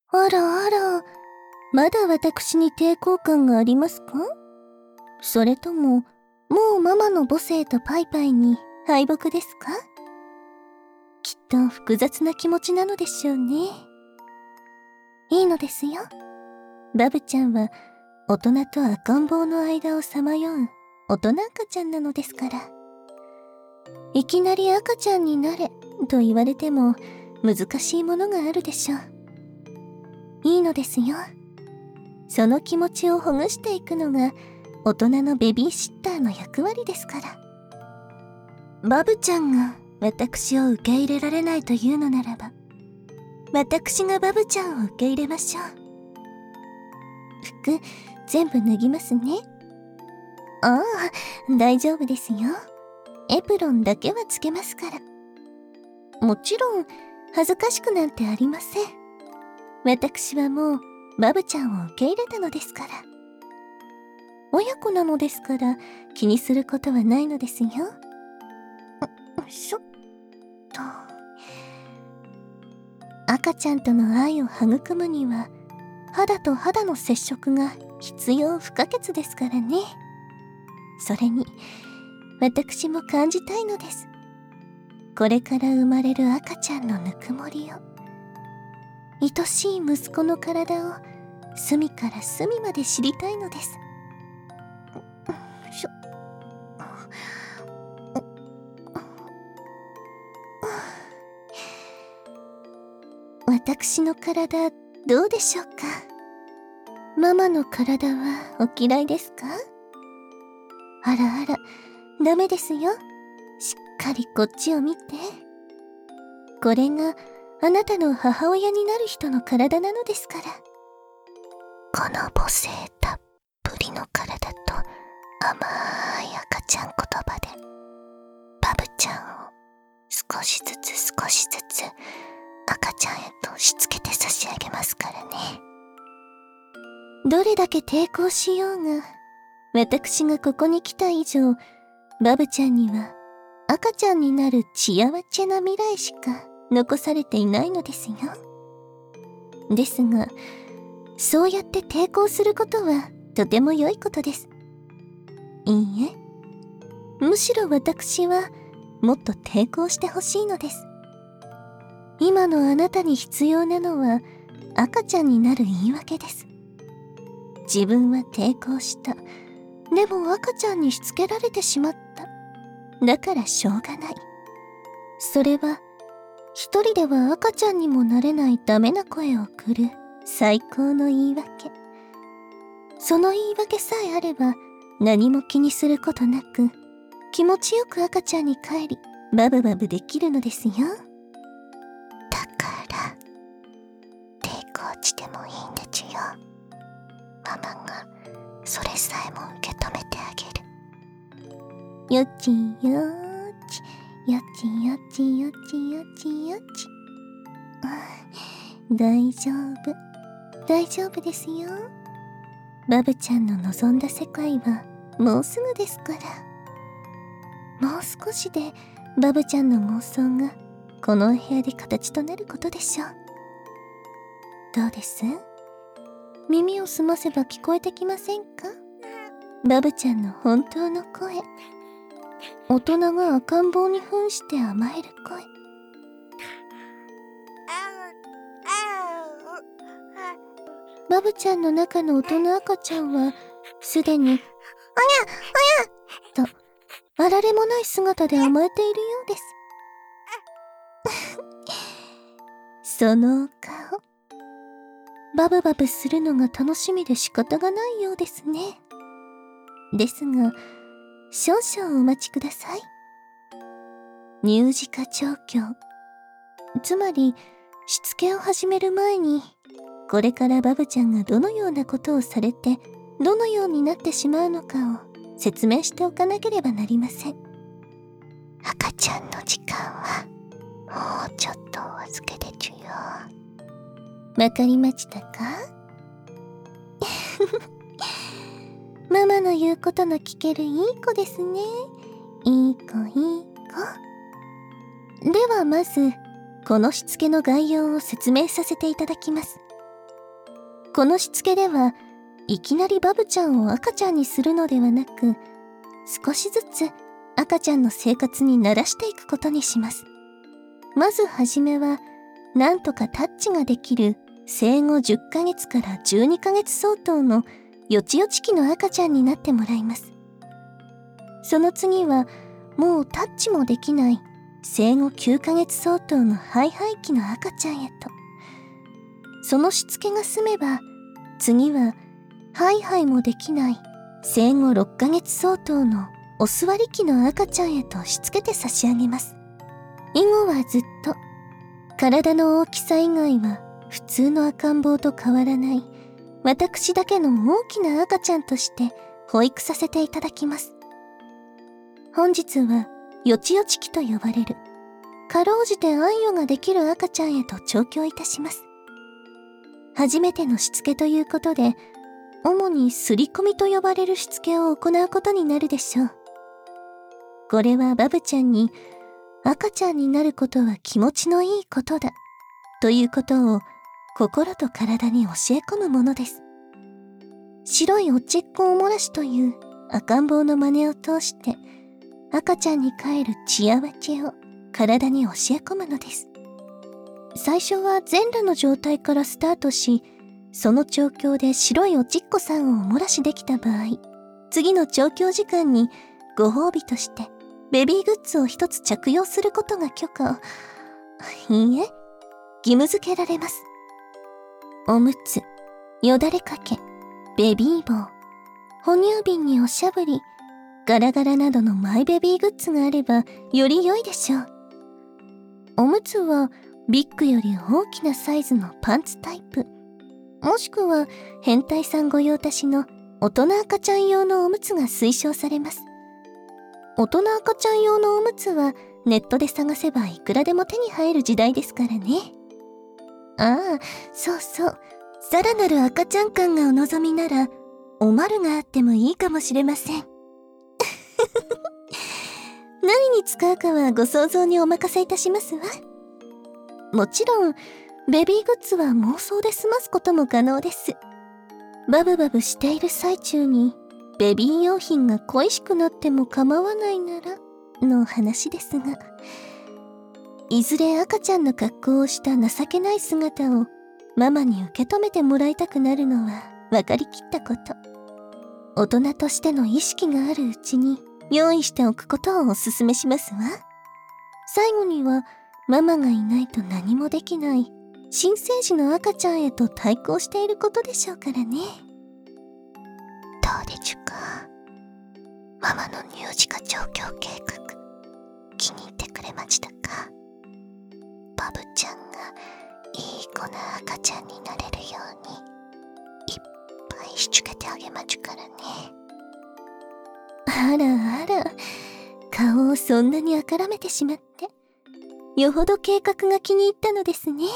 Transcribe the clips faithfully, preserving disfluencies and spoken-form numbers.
あらあら、まだ私に抵抗感がありますか？それとも、もうママの母性とパイパイに敗北ですか？きっと複雑な気持ちなのでしょうね。いいのですよ。バブちゃんは大人と赤ん坊の間をさまよう大人赤ちゃんなのですから。いきなり赤ちゃんになれと言われても難しいものがあるでしょう。いいのですよ。その気持ちをほぐしていくのが大人のベビーシッターの役割ですから。バブちゃんが私を受け入れられないというのならば、私がバブちゃんを受け入れましょう。服全部脱ぎますね。ああ、大丈夫ですよ。エプロンだけはつけますから。もちろん恥ずかしくなんてありません。私はもうバブちゃんを受け入れたのですから。親子なのですから気にすることはないのですよ。よいしょっと。赤ちゃんとの愛を育むには肌と肌の接触が必要不可欠ですからね。それに私も感じたいのです。これから生まれる赤ちゃんのぬくもりを、愛しい息子の体を隅から隅まで知りたいのです。しょ私の体どうでしょうか？ママの体はお嫌いですか？あらあら、ダメですよ。しっかりこっちを見て。これがあなたの母親になる人の体なのですから。この母性たっぷりの体と甘い赤ちゃん言葉でバブちゃんを少しずつ少しずつ赤ちゃんへとしつけて差し上げますからね。どれだけ抵抗しようが、私がここに来た以上、バブちゃんには赤ちゃんになるちやわちゃな未来しか残されていないのですよ。ですが、そうやって抵抗することはとても良いことです。いいえ、むしろ私はもっと抵抗してほしいのです。今のあなたに必要なのは赤ちゃんになる言い訳です。自分は抵抗した。でも赤ちゃんにしつけられてしまった。だからしょうがない。それは一人では赤ちゃんにもなれないダメな声を送る最高の言い訳。その言い訳さえあれば何も気にすることなく気持ちよく赤ちゃんに帰りバブバブできるのですよ。だから抵抗してもいいんでちゅよ。ママがそれさえも受け止めてあげる。よちよーち、よちよちよちよちよち。大丈夫、大丈夫ですよ。バブちゃんの望んだ世界はもうすぐですから。もう少しでバブちゃんの妄想がこのお部屋で形となることでしょう。どうです？耳を澄ませば聞こえてきませんか？バブちゃんの本当の声。大人が赤ん坊に扮して甘える声。バブちゃんの中の大人赤ちゃんはすでに「おやおや」とあられもない姿で甘えているようです。そのお顔、バブバブするのが楽しみで仕方がないようですね。ですが少々お待ちください。乳児化調教、つまりしつけを始める前にこれからバブちゃんがどのようなことをされてどのようになってしまうのかを説明しておかなければなりません。赤ちゃんの時間はもうちょっとお預けでちゅよ。わかりましたか？ママの言うことの聞けるいい子ですね。いい子いい子。ではまずこのしつけの概要を説明させていただきます。 このしつけではいきなりバブちゃんを赤ちゃんにするのではなく、少しずつ赤ちゃんの生活に慣らしていくことにします。まずはじめは、なんとかタッチができる生後じゅっかげつからじゅうにかげつ相当のよちよち期の赤ちゃんになってもらいます。その次は、もうタッチもできない生後きゅうかげつ相当のハイハイ期の赤ちゃんへと。そのしつけが済めば、次はハイハイもできない生後ろっかげつ相当のお座り期の赤ちゃんへとしつけて差し上げます。以後はずっと体の大きさ以外は普通の赤ん坊と変わらない私だけの大きな赤ちゃんとして保育させていただきます。本日はよちよち期と呼ばれるかろうじて愛用ができる赤ちゃんへと調教いたします。初めてのしつけということで、主にすり込みと呼ばれるしつけを行うことになるでしょう。これはバブちゃんに赤ちゃんになることは気持ちのいいことだということを心と体に教え込むものです。白いおちっこおもらしという赤ん坊の真似を通して赤ちゃんに帰る血やわけを体に教え込むのです。最初は全裸の状態からスタートし、その調教で白いおちっこさんをおもらしできた場合、次の調教時間にご褒美としてベビーグッズを一つ着用することが許可を、いいえ、義務付けられます。おむつ、よだれかけ、ベビー棒、哺乳瓶におしゃぶり、ガラガラなどのマイベビーグッズがあればより良いでしょう。おむつはビッグより大きなサイズのパンツタイプ、もしくは変態さん御用達の大人赤ちゃん用のおむつが推奨されます。大人赤ちゃん用のおむつはネットで探せばいくらでも手に入る時代ですからね。ああ、そうそう。さらなる赤ちゃん感がお望みなら、おまるがあってもいいかもしれません。何に使うかはご想像にお任せいたしますわ。もちろん、ベビーグッズは妄想で済ますことも可能です。バブバブしている最中に、ベビー用品が恋しくなっても構わないなら、の話ですが、いずれ赤ちゃんの格好をした情けない姿をママに受け止めてもらいたくなるのは分かりきったこと。大人としての意識があるうちに用意しておくことをお勧めしますわ。最後には、ママがいないと何もできない新生児の赤ちゃんへと対抗していることでしょうからね。どうでちゅか、ママの乳児化調教計画、気に入ってくれましたか？バブちゃんがいい子な赤ちゃんになれるようにいっぱいしつけてあげまちゅからね。あらあら、顔をそんなにあからめてしまって、よほど計画が気に入ったのですね。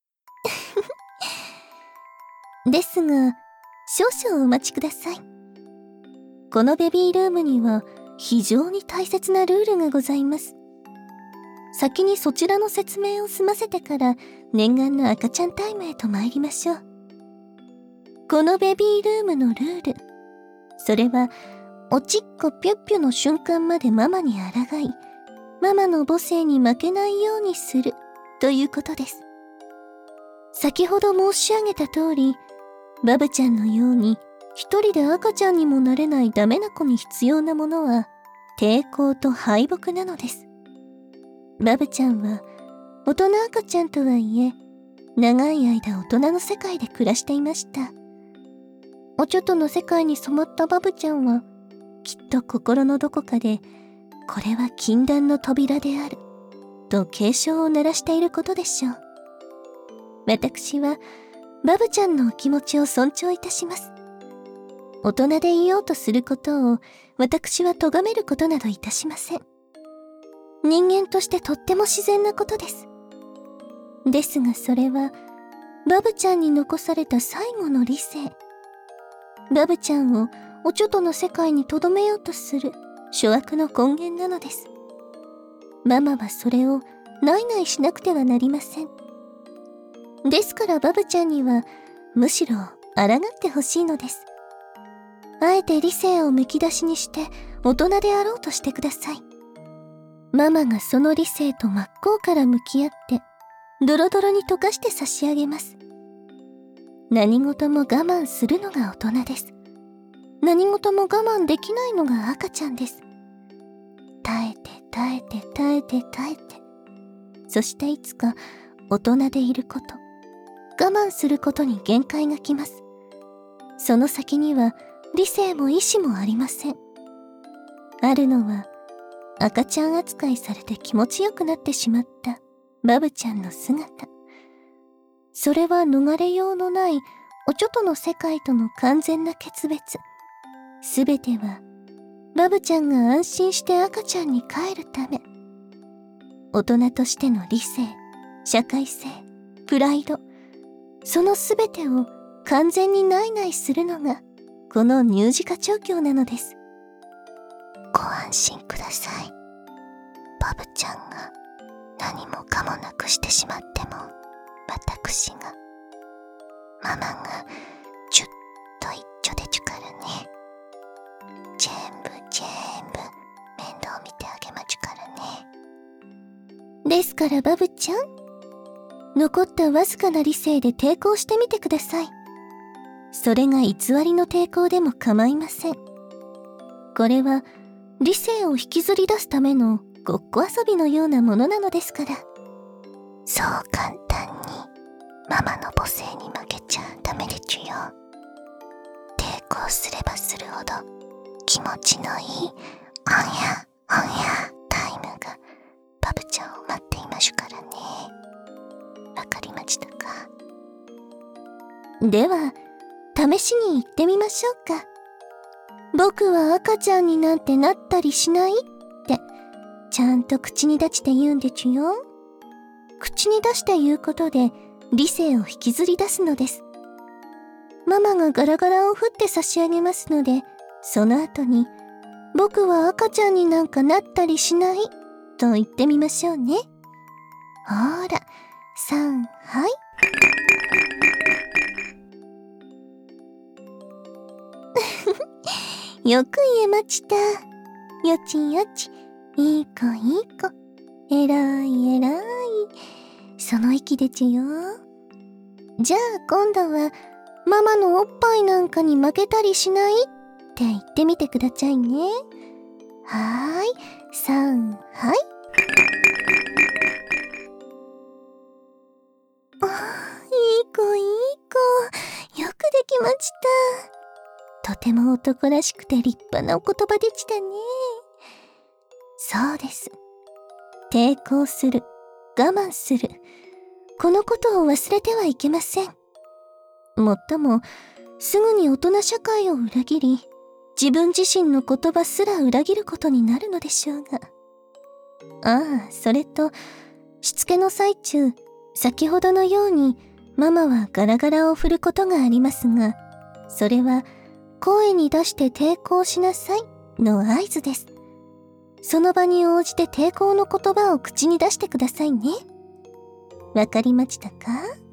ですが、少々お待ちください。このベビールームには非常に大切なルールがございます。先にそちらの説明を済ませてから念願の赤ちゃんタイムへと参りましょう。このベビールームのルール、それはおちっこぴゅっぴゅの瞬間までママに抗い、ママの母性に負けないようにするということです。先ほど申し上げた通り、バブちゃんのように一人で赤ちゃんにもなれないダメな子に必要なものは抵抗と敗北なのです。バブちゃんは大人赤ちゃんとはいえ、長い間大人の世界で暮らしていました。おちょとの世界に染まったバブちゃんは、きっと心のどこかで、これは禁断の扉である、と警鐘を鳴らしていることでしょう。私は、バブちゃんのお気持ちを尊重いたします。大人でいようとすることを、私は咎めることなどいたしません。人間としてとっても自然なことです。ですがそれは、バブちゃんに残された最後の理性。バブちゃんをおちょとの世界に留めようとする諸悪の根源なのです。ママはそれをないないしなくてはなりません。ですからバブちゃんには、むしろ抗ってほしいのです。あえて理性をむき出しにして大人であろうとしてください。ママがその理性と真っ向から向き合ってドロドロに溶かして差し上げます。何事も我慢するのが大人です。何事も我慢できないのが赤ちゃんです。耐えて耐えて耐えて耐えて、そしていつか大人でいること、我慢することに限界がきます。その先には理性も意志もありません。あるのは赤ちゃん扱いされて気持ちよくなってしまったバブちゃんの姿。それは逃れようのないおちょとの世界との完全な決別。すべてはバブちゃんが安心して赤ちゃんに帰るため。大人としての理性、社会性、プライド、そのすべてを完全にないないするのがこの乳児化調教なのです。ご安心ください。バブちゃんが何もかもなくしてしまっても、私が、ママがちゅっと一緒でちゅからね。全部全部面倒見てあげまちゅからね。ですからバブちゃん、残ったわずかな理性で抵抗してみてください。それが偽りの抵抗でも構いません。これは理性を引きずり出すためのごっこ遊びのようなものなのですから。そう簡単にママの母性に負けちゃダメでちゅよ。抵抗すればするほど気持ちのいいおやおやタイムがバブちゃんを待っていましゅからね。わかりましたか？では試しに言ってみましょうか。僕は赤ちゃんになんてなったりしないってちゃんと口に出して言うんでちゅよ。口に出して言うことで理性を引きずり出すのです。ママがガラガラを振って差し上げますので、その後に僕は赤ちゃんになんかなったりしないと言ってみましょうね。ほーら、さんはい。よく言えました。よちよち、いい子いい子、えらいえらい。その意気でちゅよ。じゃあ今度はママのおっぱいなんかに負けたりしないって言ってみてくださいね。はーい、さんはい。あー、いい子いい子、よくできました。とても男らしくて立派なお言葉でしたね。そうです。抵抗する、我慢する、このことを忘れてはいけません。もっともすぐに大人社会を裏切り、自分自身の言葉すら裏切ることになるのでしょうが。ああ、それとしつけの最中、先ほどのようにママはガラガラを振ることがありますが、それは声に出して抵抗しなさいの合図です。その場に応じて抵抗の言葉を口に出してくださいね。わかりましたか？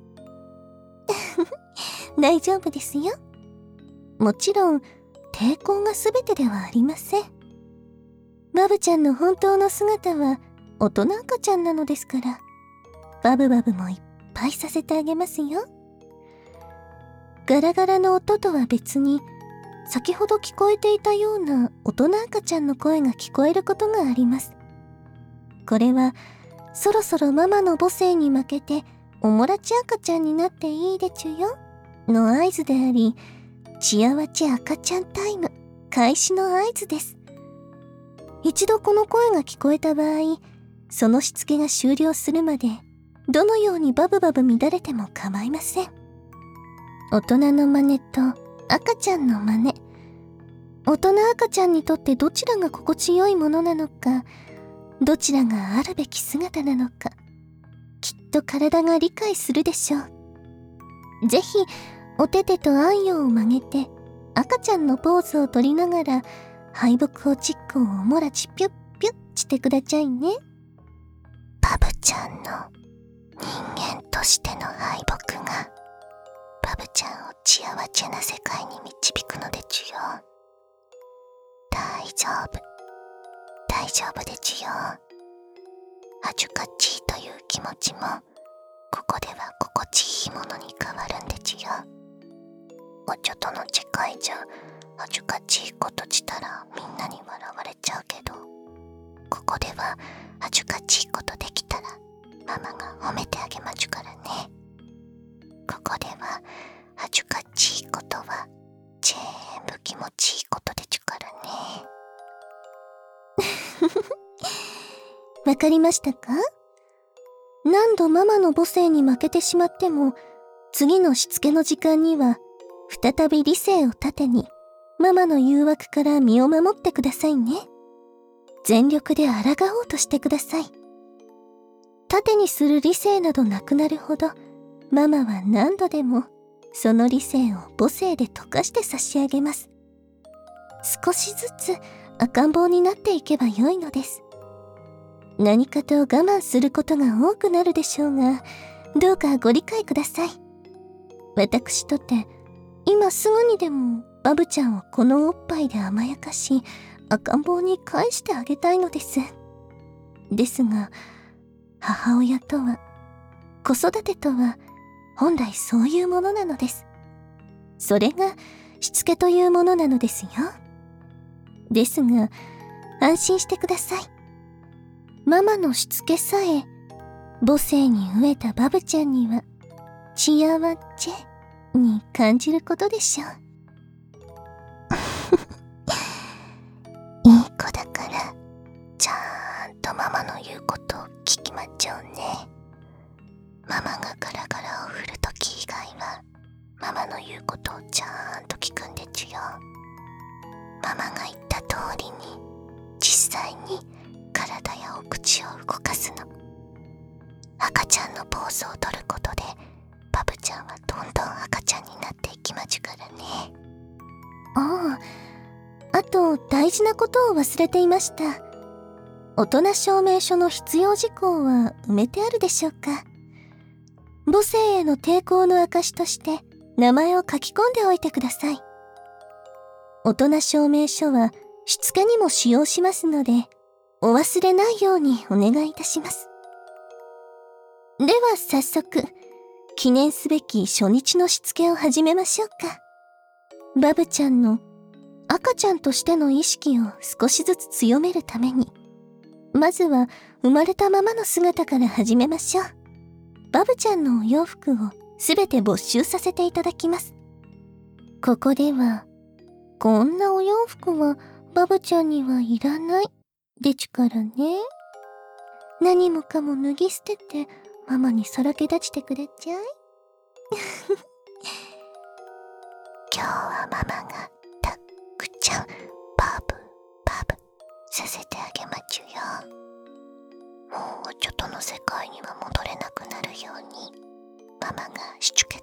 大丈夫ですよ。もちろん抵抗が全てではありません。バブちゃんの本当の姿は大人赤ちゃんなのですから、バブバブもいっぱいさせてあげますよ。ガラガラの音とは別に、先ほど聞こえていたような大人赤ちゃんの声が聞こえることがあります。これはそろそろママの母性に負けておもらち赤ちゃんになっていいでちゅよの合図であり、ちあわち赤ちゃんタイム開始の合図です。一度この声が聞こえた場合、そのしつけが終了するまでどのようにバブバブ乱れても構いません。大人の真似と赤ちゃんの真似、大人赤ちゃんにとってどちらが心地よいものなのか、どちらがあるべき姿なのか、きっと体が理解するでしょう。ぜひおててとあんよを曲げて赤ちゃんのポーズをとりながら、敗北をチックをおもらちピュッピュッしてくだちゃいね。バブちゃんの人間としての敗北がバブちゃんを幸せな世界に導くのでちゅよ。大丈夫、大丈夫でちゅよ。はじゅかちいという気持ちもここでは心地いいものに変わるんでちゅよ。おちょとの世界じゃはじゅかちいことしたらみんなに笑われちゃうけど、ここでははじゅかちいことできたらママが褒めてあげまちゅからね。ここでははじゅかちいことは全部気持ちいいことでちゅからね。わかりましたか？何度ママの母性に負けてしまっても、次のしつけの時間には再び理性を盾にママの誘惑から身を守ってくださいね。全力で抗おうとしてください。盾にする理性などなくなるほど、ママは何度でもその理性を母性で溶かして差し上げます。少しずつ赤ん坊になっていけばよいのです。何かと我慢することが多くなるでしょうが、どうかご理解ください。私とて今すぐにでもバブちゃんをこのおっぱいで甘やかし、赤ん坊に返してあげたいのです。ですが、母親とは、子育てとは、本来そういうものなのです。それがしつけというものなのですよ。ですが、安心してください。ママのしつけさえ、母性に飢えたバブちゃんには、幸せに感じることでしょう。いい子だから、ちゃんとママの言うことを聞きまっちゃうね。ママがガラガラを振るとき以外は、ママの言うことをちゃんと聞くんでちゅよ。ママが言った通りに、実際に体やお口を動かすの。赤ちゃんのポーズを取ることで、バブちゃんはどんどん赤ちゃんになっていきまちゅからね。ああ、あと大事なことを忘れていました。大人証明書の必要事項は埋めてあるでしょうか。母性への抵抗の証として名前を書き込んでおいてください。大人証明書はしつけにも使用しますので、お忘れないようにお願いいたします。では早速、記念すべき初日のしつけを始めましょうか。バブちゃんの赤ちゃんとしての意識を少しずつ強めるために、まずは生まれたままの姿から始めましょう。バブちゃんのお洋服をすべて没収させていただきます。ここでは、こんなお洋服はバブちゃんにはいらないでちゅからね。何もかも脱ぎ捨ててママにさらけ立ちてくれちゃい。今日はママがたっくちゃんバブバブさせてあげまちゅよ。もうおちょとの世界には戻れなくなるように、ママがしつけ